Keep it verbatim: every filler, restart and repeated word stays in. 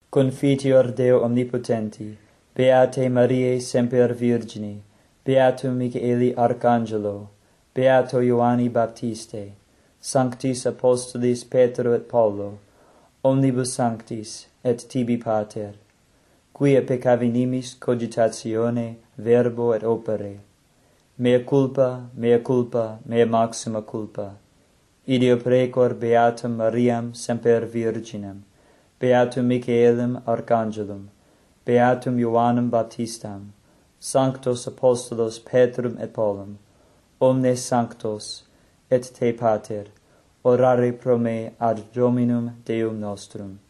Confiteor Deo omnipotenti, Beate Mariae semper Virgini, Beatum Michaeli Arcangelo, Beato Ioanni Baptiste, Sanctis Apostolis Petro et Paulo, omnibus sanctis et tibi pater, quia peccavi nimis cogitatione, verbo et opere. Mea culpa, mea culpa, mea maxima culpa. Ideo precor Beatum Mariam semper Virginem, Beatum Michaelem Archangelum, Beatum Ioannem Baptistam, Sanctos Apostolos Petrum et Paulum, omnes sanctos, et te pater, orare pro me ad Dominum Deum nostrum.